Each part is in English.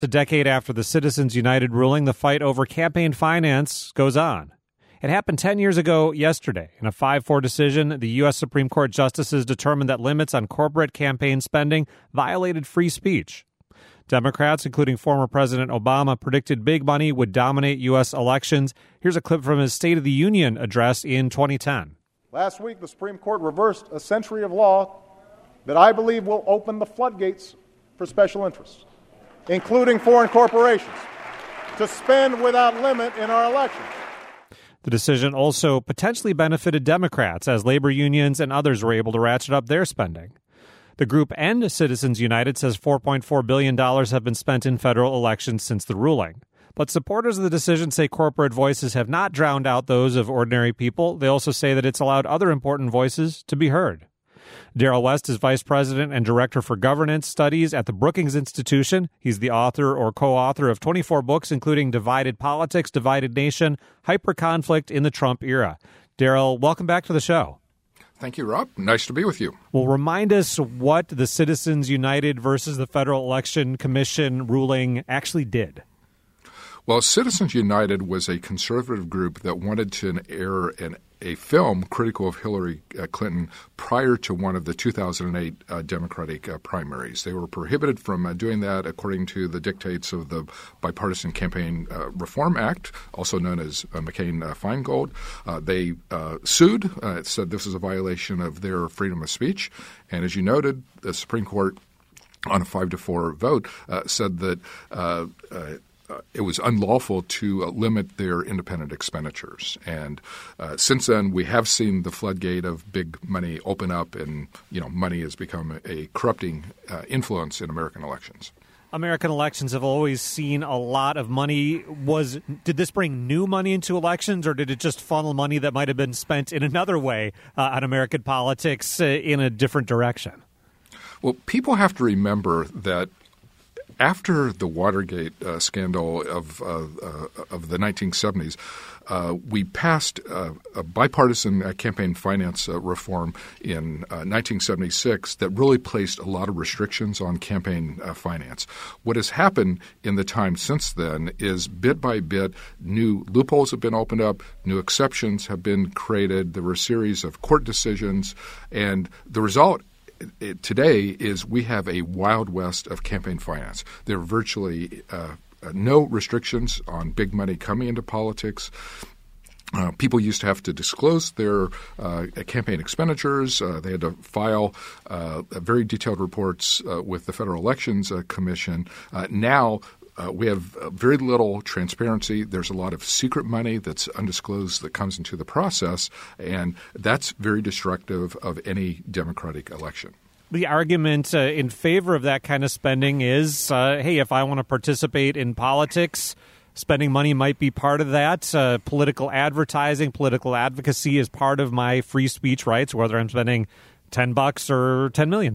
A decade after the Citizens United ruling, the fight over campaign finance goes on. It happened 10 years ago yesterday. In a 5-4 decision, the U.S. Supreme Court justices determined that limits on corporate campaign spending violated free speech. Democrats, including former President Obama, predicted big money would dominate U.S. elections. Here's a clip from his State of the Union address in 2010. Last week, the Supreme Court reversed a century of law that I believe will open the floodgates for special interests, including foreign corporations, to spend without limit in our elections. The decision also potentially benefited Democrats as labor unions and others were able to ratchet up their spending. The group End Citizens United says $4.4 billion have been spent in federal elections since the ruling. But supporters of the decision say corporate voices have not drowned out those of ordinary people. They also say that it's allowed other important voices to be heard. Darrell West is Vice President and Director for Governance Studies at the Brookings Institution. He's the author or co-author of 24 books, including Divided Politics, Divided Nation, Hyperconflict in the Trump Era. Darrell, welcome back to the show. Thank you, Rob. Nice to be with you. Well, remind us what the Citizens United versus the Federal Election Commission ruling actually did. Well, Citizens United was a conservative group that wanted to air a film critical of Hillary Clinton prior to one of the 2008 Democratic primaries. They were prohibited from doing that according to the dictates of the Bipartisan Campaign Reform Act, also known as McCain-Feingold. They sued, said this is a violation of their freedom of speech. And as you noted, the Supreme Court on a 5-4 vote said that it was unlawful to limit their independent expenditures. And since then, we have seen the floodgate of big money open up, and money has become a corrupting influence in American elections. American elections have always seen a lot of money. Did this bring new money into elections, or did it just funnel money that might have been spent in another way on American politics in a different direction? Well, people have to remember that after the Watergate scandal of the 1970s, we passed a bipartisan campaign finance reform in 1976 that really placed a lot of restrictions on campaign finance. What has happened in the time since then is bit by bit, new loopholes have been opened up, new exceptions have been created. There were a series of court decisions, and the result today is we have a wild west of campaign finance. There are virtually no restrictions on big money coming into politics. People used to have to disclose their campaign expenditures. They had to file very detailed reports with the Federal Elections Commission. Now we have very little transparency. There's a lot of secret money that's undisclosed that comes into the process, and that's very destructive of any democratic election. The argument in favor of that kind of spending is, hey, if I want to participate in politics, spending money might be part of that. Political advertising, political advocacy is part of my free speech rights, whether I'm spending $10 or $10 million.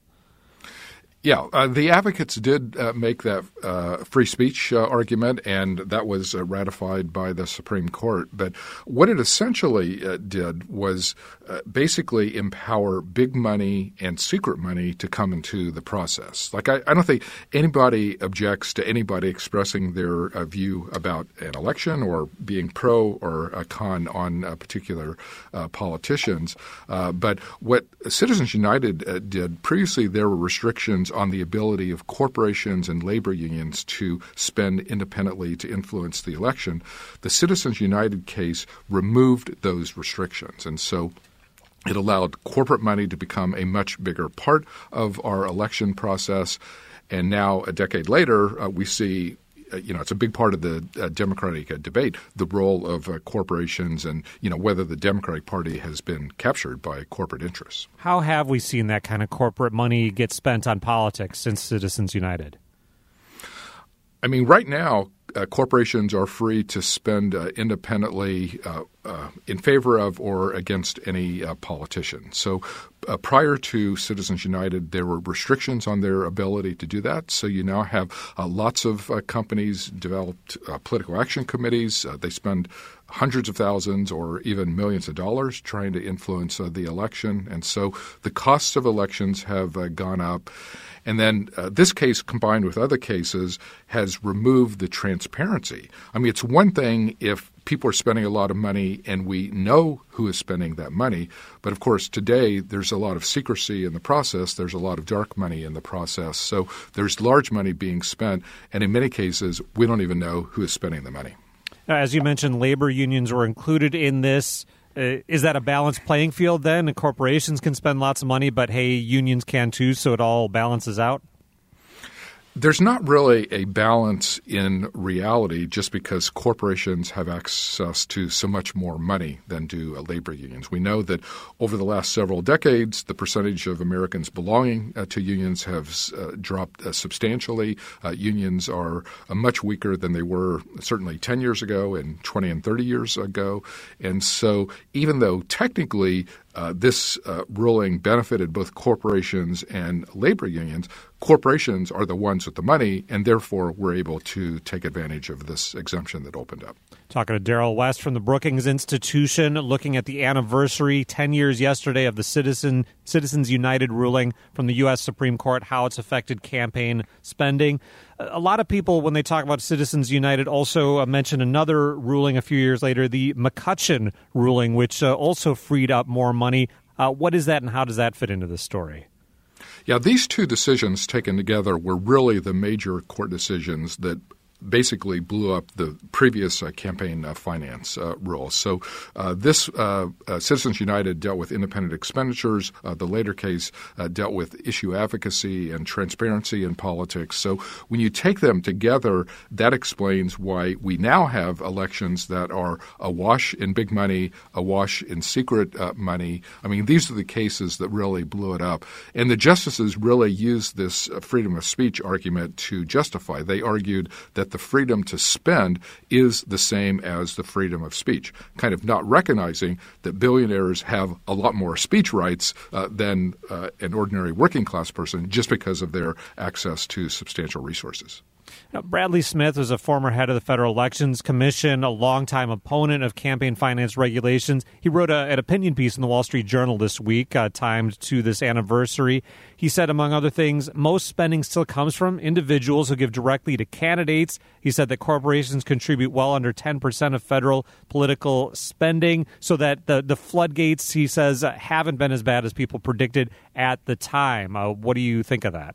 Yeah, the advocates did make that free speech argument, and that was ratified by the Supreme Court. But what it essentially did was basically empower big money and secret money to come into the process. Like, I don't think anybody objects to anybody expressing their view about an election or being pro or con on particular politicians. But what Citizens United did, previously there were restrictions on the ability of corporations and labor unions to spend independently to influence the election. The Citizens United case removed those restrictions. And so it allowed corporate money to become a much bigger part of our election process. And now, a decade later, we see it's a big part of the Democratic debate, the role of corporations and, whether the Democratic Party has been captured by corporate interests. How have we seen that kind of corporate money get spent on politics since Citizens United? I mean, right now, corporations are free to spend independently in favor of or against any politician. So prior to Citizens United, there were restrictions on their ability to do that. So you now have lots of companies developed political action committees. They spend hundreds of thousands or even millions of dollars trying to influence the election. And so the costs of elections have gone up. And then this case, combined with other cases, has removed the transparency. I mean, it's one thing if people are spending a lot of money and we know who is spending that money. But, of course, today there's a lot of secrecy in the process. There's a lot of dark money in the process. So there's large money being spent. And in many cases, we don't even know who is spending the money. As you mentioned, labor unions were included in this. Is that a balanced playing field then? And corporations can spend lots of money, but hey, unions can too, so it all balances out? There's not really a balance in reality just because corporations have access to so much more money than do labor unions. We know that over the last several decades, the percentage of Americans belonging to unions has dropped substantially. Unions are much weaker than they were certainly 10 years ago and 20 and 30 years ago. And so even though technically this ruling benefited both corporations and labor unions, corporations are the ones with the money, and therefore we're able to take advantage of this exemption that opened up. Talking to Darrell West from the Brookings Institution, looking at the anniversary 10 years yesterday of the Citizens United ruling from the U.S. Supreme Court, how it's affected campaign spending. A lot of people, when they talk about Citizens United, also mention another ruling a few years later, the McCutcheon ruling, which also freed up more money. What is that and how does that fit into this story? Yeah, these two decisions taken together were really the major court decisions that basically blew up the previous campaign finance rules. So this Citizens United dealt with independent expenditures. The later case dealt with issue advocacy and transparency in politics. So when you take them together, that explains why we now have elections that are awash in big money, awash in secret money. I mean, these are the cases that really blew it up. And the justices really used this freedom of speech argument to justify. They argued that the freedom to spend is the same as the freedom of speech, kind of not recognizing that billionaires have a lot more speech rights than an ordinary working class person just because of their access to substantial resources. Now, Bradley Smith was a former head of the Federal Elections Commission, a longtime opponent of campaign finance regulations. He wrote an opinion piece in the Wall Street Journal this week, timed to this anniversary. He said, among other things, most spending still comes from individuals who give directly to candidates. He said that corporations contribute well under 10% of federal political spending, so that the floodgates, he says, haven't been as bad as people predicted at the time. What do you think of that?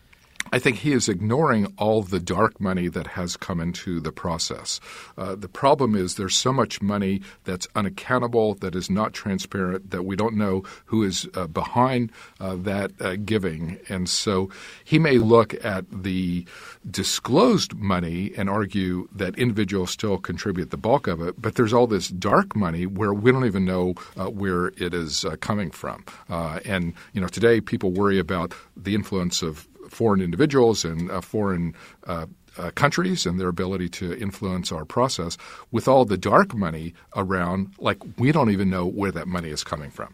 I think he is ignoring all the dark money that has come into the process. The problem is there's so much money that's unaccountable, that is not transparent, that we don't know who is behind that giving. And so he may look at the disclosed money and argue that individuals still contribute the bulk of it, but there's all this dark money where we don't even know where it is coming from. And, today people worry about the influence of foreign individuals and foreign countries and their ability to influence our process. With all the dark money around, we don't even know where that money is coming from.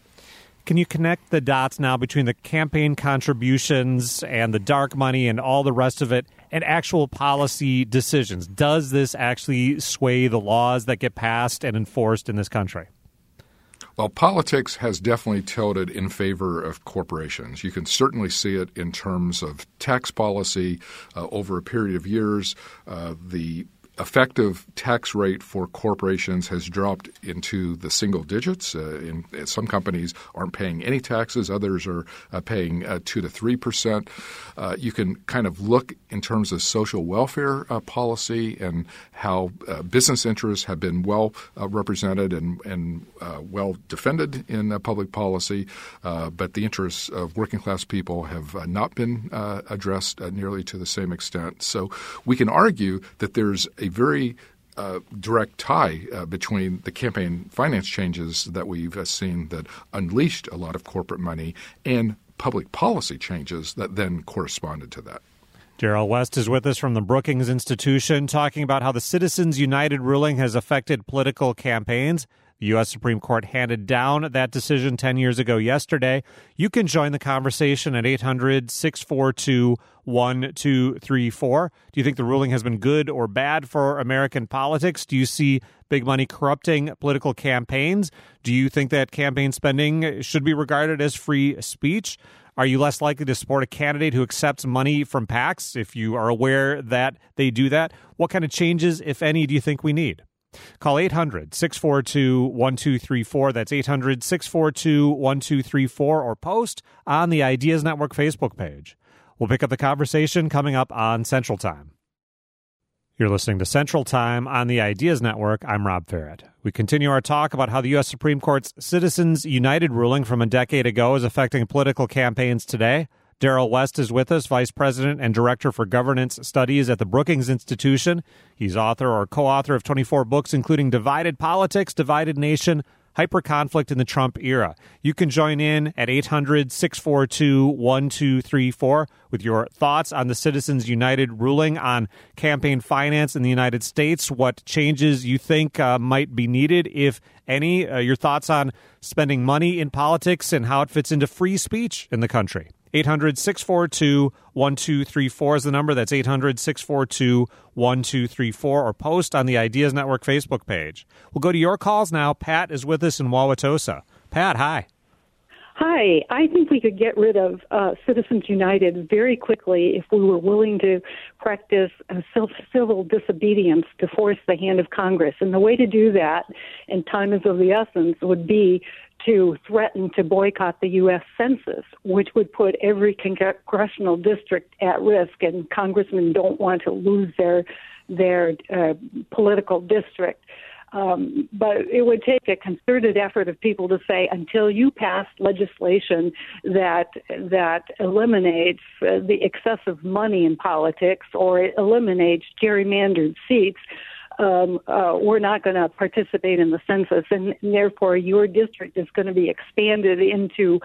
Can you connect the dots now between the campaign contributions and the dark money and all the rest of it and actual policy decisions? Does this actually sway the laws that get passed and enforced in this country? Well, politics has definitely tilted in favor of corporations. You can certainly see it in terms of tax policy over a period of years. The effective tax rate for corporations has dropped into the single digits. Some companies aren't paying any taxes. Others are paying 2 to 3%. You can kind of look in terms of social welfare policy and how business interests have been well represented and well defended in public policy, but the interests of working class people have not been addressed nearly to the same extent. So we can argue that there's a very direct tie between the campaign finance changes that we've seen that unleashed a lot of corporate money and public policy changes that then corresponded to that. Darrell West is with us from the Brookings Institution talking about how the Citizens United ruling has affected political campaigns. The U.S. Supreme Court handed down that decision 10 years ago yesterday. You can join the conversation at 800-642-1234. Do you think the ruling has been good or bad for American politics? Do you see big money corrupting political campaigns? Do you think that campaign spending should be regarded as free speech? Are you less likely to support a candidate who accepts money from PACs if you are aware that they do that? What kind of changes, if any, do you think we need? Call 800-642-1234. That's 800-642-1234, or post on the Ideas Network Facebook page. We'll pick up the conversation coming up on Central Time. You're listening to Central Time on the Ideas Network. I'm Rob Farrett. We continue our talk about how the U.S. Supreme Court's Citizens United ruling from a decade ago is affecting political campaigns today. Darrell West is with us, Vice President and Director for Governance Studies at the Brookings Institution. He's author or co-author of 24 books, including Divided Politics, Divided Nation, Hyperconflict in the Trump Era. You can join in at 800-642-1234 with your thoughts on the Citizens United ruling on campaign finance in the United States, what changes you think might be needed, if any, your thoughts on spending money in politics and how it fits into free speech in the country. 800-642-1234 is the number. That's 800-642-1234, or post on the Ideas Network Facebook page. We'll go to your calls now. Pat is with us in Wauwatosa. Pat, hi. Hi. I think we could get rid of Citizens United very quickly if we were willing to practice civil disobedience to force the hand of Congress. And the way to do that, and time is of the essence, would be to threaten to boycott the U.S. Census, which would put every congressional district at risk, and congressmen don't want to lose their political district. But it would take a concerted effort of people to say, until you pass legislation that eliminates the excessive money in politics, or it eliminates gerrymandered seats, we're not going to participate in the census, and therefore your district is going to be expanded into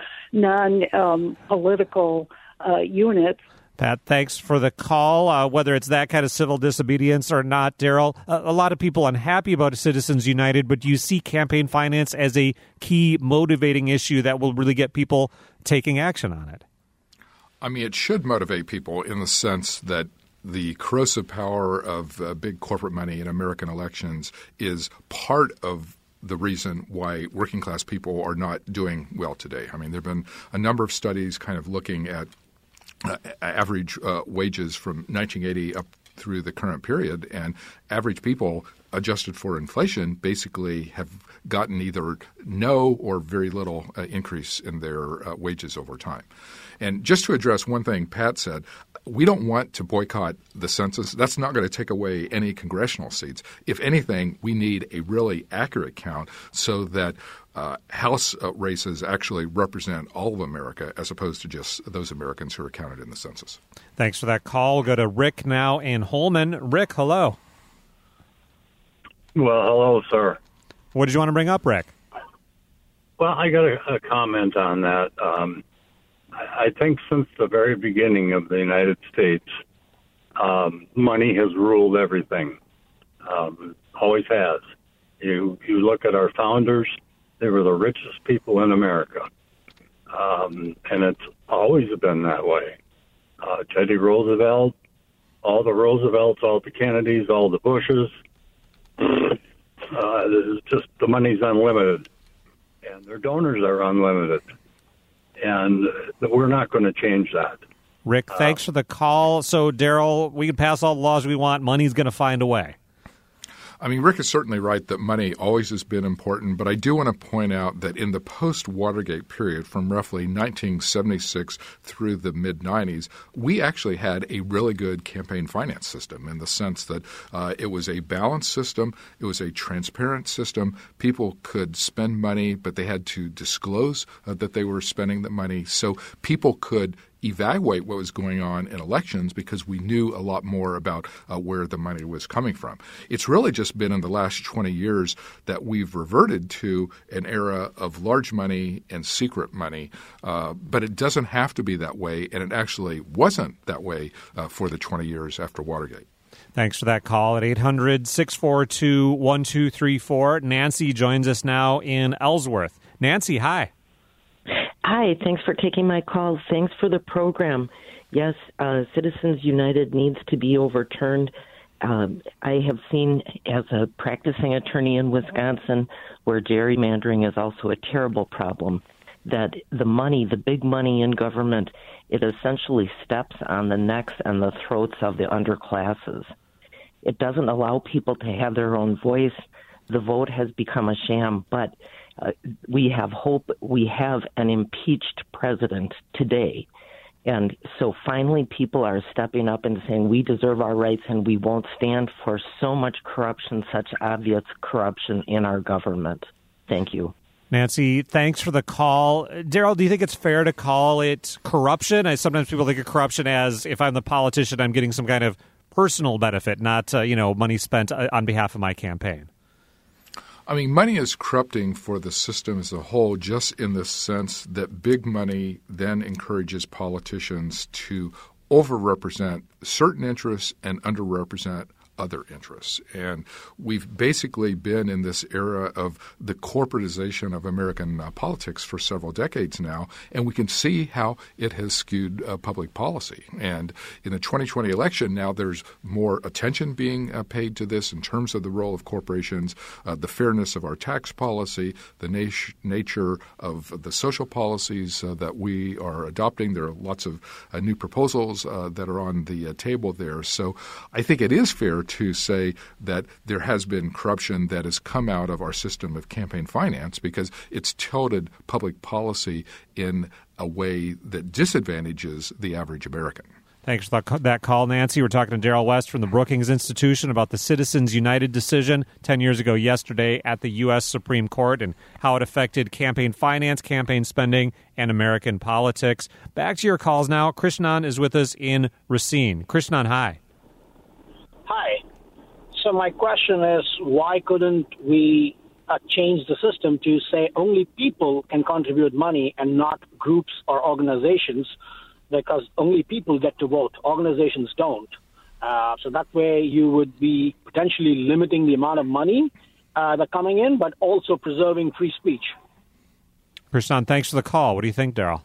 non-political units. Pat, thanks for the call. Whether it's that kind of civil disobedience or not, Darrell, a lot of people unhappy about Citizens United, but do you see campaign finance as a key motivating issue that will really get people taking action on it? I mean, it should motivate people in the sense that the corrosive power of big corporate money in American elections is part of the reason why working class people are not doing well today. I mean, there have been a number of studies kind of looking at average wages from 1980 up through the current period, and average people, adjusted for inflation, basically have gotten either no or very little increase in their wages over time. And just to address one thing Pat said, we don't want to boycott the census. That's not going to take away any congressional seats. If anything, we need a really accurate count so that House races actually represent all of America as opposed to just those Americans who are counted in the census. Thanks for that call. We'll go to Rick now in Holman. Rick, hello. Well, hello, sir. What did you want to bring up, Rick? Well, I got a comment on that. I think since the very beginning of the United States, money has ruled everything. Always has. You look at our founders, they were the richest people in America. And it's always been that way. Teddy Roosevelt, all the Roosevelts, all the Kennedys, all the Bushes. It's just the money's unlimited. And their donors are unlimited. And we're not going to change that. Rick, thanks for the call. So, Darrell, we can pass all the laws we want. Money's going to find a way. I mean, Rick is certainly right that money always has been important, but I do want to point out that in the post-Watergate period, from roughly 1976 through the mid-'90s, we actually had a really good campaign finance system in the sense that it was a balanced system, it was a transparent system. People could spend money, but they had to disclose that they were spending the money, so people could evaluate what was going on in elections because we knew a lot more about where the money was coming from. It's really just been in the last 20 years that we've reverted to an era of large money and secret money, but it doesn't have to be that way, and it actually wasn't that way for the 20 years after Watergate. Thanks for that call at 800-642-1234. Nancy joins us now in Ellsworth. Nancy, hi. Hi, thanks for taking my call. Thanks for the program. Yes, Citizens United needs to be overturned. I have seen, as a practicing attorney in Wisconsin, where gerrymandering is also a terrible problem, that the money, the big money in government, it essentially steps on the necks and the throats of the underclasses. It doesn't allow people to have their own voice. The vote has become a sham, but we have hope. We have an impeached president today. And so finally people are stepping up and saying we deserve our rights and we won't stand for so much corruption, such obvious corruption in our government. Thank you. Nancy, thanks for the call. Daryl, do you think it's fair to call it corruption? Sometimes people think of corruption as, if I'm the politician, I'm getting some kind of personal benefit, not money spent on behalf of my campaign. I mean, money is corrupting for the system as a whole, just in the sense that big money then encourages politicians to overrepresent certain interests and underrepresent other interests. And we've basically been in this era of the corporatization of American politics for several decades now, and we can see how it has skewed public policy. And in the 2020 election now, there's more attention being paid to this in terms of the role of corporations, the fairness of our tax policy, the nature of the social policies that we are adopting. There are lots of new proposals that are on the table there. So I think it is fair to say that there has been corruption that has come out of our system of campaign finance because it's tilted public policy in a way that disadvantages the average American. Thanks for that call, Nancy. We're talking to Daryl West from the Brookings Institution about the Citizens United decision 10 years ago yesterday at the U.S. Supreme Court and how it affected campaign finance, campaign spending, and American politics. Back to your calls now. Krishnan is with us in Racine. Krishnan, hi. Hi. So my question is, why couldn't we change the system to say only people can contribute money and not groups or organizations, because only people get to vote. Organizations don't. So that way you would be potentially limiting the amount of money that's coming in, but also preserving free speech. Krishnan, thanks for the call. What do you think, Daryl?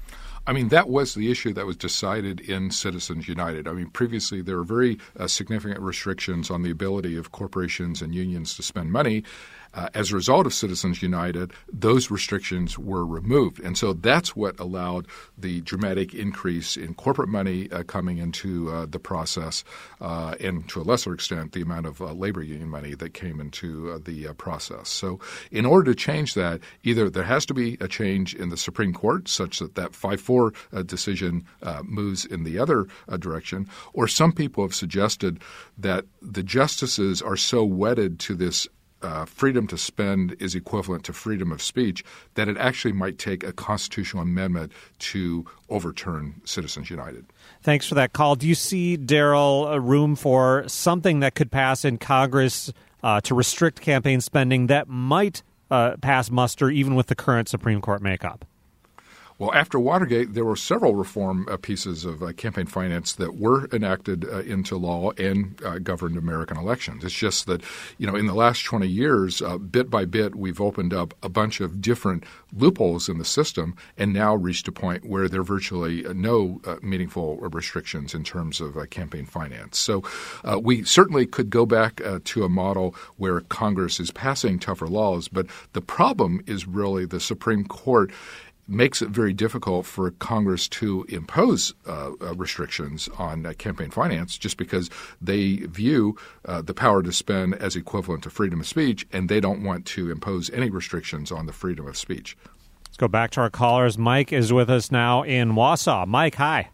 I mean, that was the issue that was decided in Citizens United. I mean, previously there were very significant restrictions on the ability of corporations and unions to spend money. As a result of Citizens United, those restrictions were removed. And so that's what allowed the dramatic increase in corporate money coming into the process and, to a lesser extent, the amount of labor union money that came into the process. So in order to change that, either there has to be a change in the Supreme Court such that that 5-4 decision moves in the other direction, or some people have suggested that the justices are so wedded to this freedom to spend is equivalent to freedom of speech, that it actually might take a constitutional amendment to overturn Citizens United. Thanks for that call. Do you see, Daryl, a room for something that could pass in Congress to restrict campaign spending that might pass muster even with the current Supreme Court makeup? Well, after Watergate, there were several reform pieces of campaign finance that were enacted into law and governed American elections. It's just that, in the last 20 years, bit by bit, we've opened up a bunch of different loopholes in the system and now reached a point where there are virtually no meaningful restrictions in terms of campaign finance. So we certainly could go back to a model where Congress is passing tougher laws, but the problem is really the Supreme Court makes it very difficult for Congress to impose restrictions on campaign finance just because they view the power to spend as equivalent to freedom of speech, and they don't want to impose any restrictions on the freedom of speech. Let's go back to our callers. Mike is with us now in Wausau. Mike, hi.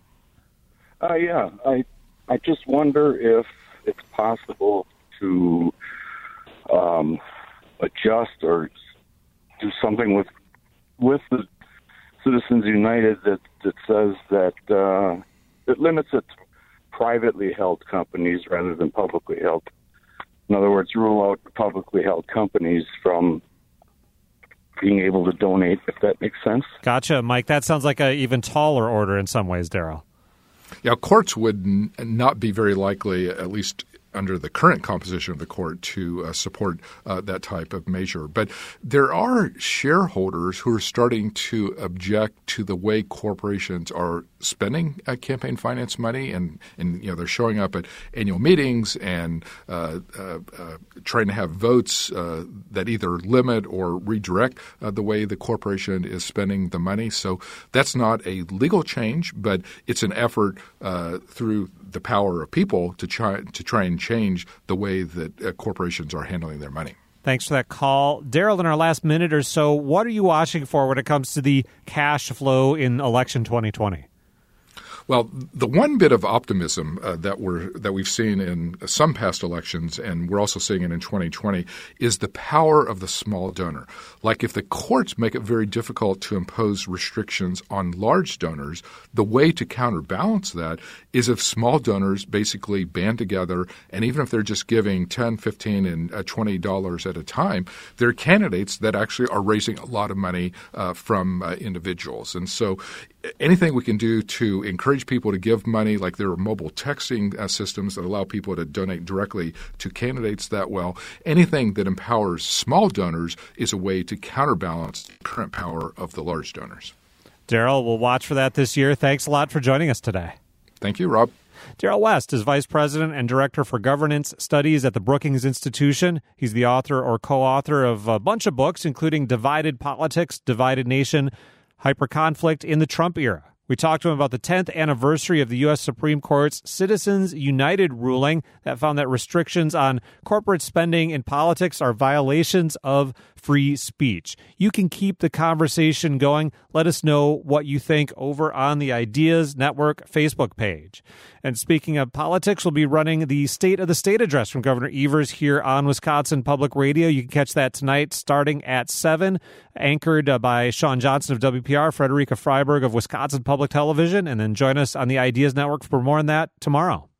Yeah, I just wonder if it's possible to adjust or do something with the Citizens United that says that it limits it to privately held companies rather than publicly held. In other words, rule out publicly held companies from being able to donate, if that makes sense. Gotcha, Mike. That sounds like an even taller order in some ways, Daryl. Yeah, courts would not be very likely, at least under the current composition of the court, to support that type of measure. But there are shareholders who are starting to object to the way corporations are spending campaign finance money, and they're showing up at annual meetings and trying to have votes that either limit or redirect the way the corporation is spending the money. So that's not a legal change, but it's an effort through the power of people to try and change the way that corporations are handling their money. Thanks for that call. Daryl, in our last minute or so, what are you watching for when it comes to the cash flow in election 2020? Well, the one bit of optimism that we've seen in some past elections, and we're also seeing it in 2020, is the power of the small donor. Like if the courts make it very difficult to impose restrictions on large donors, the way to counterbalance that is if small donors basically band together, and even if they're just giving $10, $15, and $20 at a time, they're candidates that actually are raising a lot of money from individuals. And so anything we can do to encourage people to give money, like there are mobile texting systems that allow people to donate directly to candidates that well, anything that empowers small donors is a way to counterbalance the current power of the large donors. Daryl, we'll watch for that this year. Thanks a lot for joining us today. Thank you, Rob. Daryl West is Vice President and Director for Governance Studies at the Brookings Institution. He's the author or co-author of a bunch of books, including Divided Politics, Divided Nation, Hyperconflict in the Trump Era. We talked to him about the 10th anniversary of the U.S. Supreme Court's Citizens United ruling that found that restrictions on corporate spending in politics are violations of free speech. You can keep the conversation going. Let us know what you think over on the Ideas Network Facebook page. And speaking of politics, we'll be running the State of the State address from Governor Evers here on Wisconsin Public Radio. You can catch that tonight starting at 7, anchored by Sean Johnson of WPR, Frederica Freiberg of Wisconsin Public Television, and then join us on the Ideas Network for more on that tomorrow.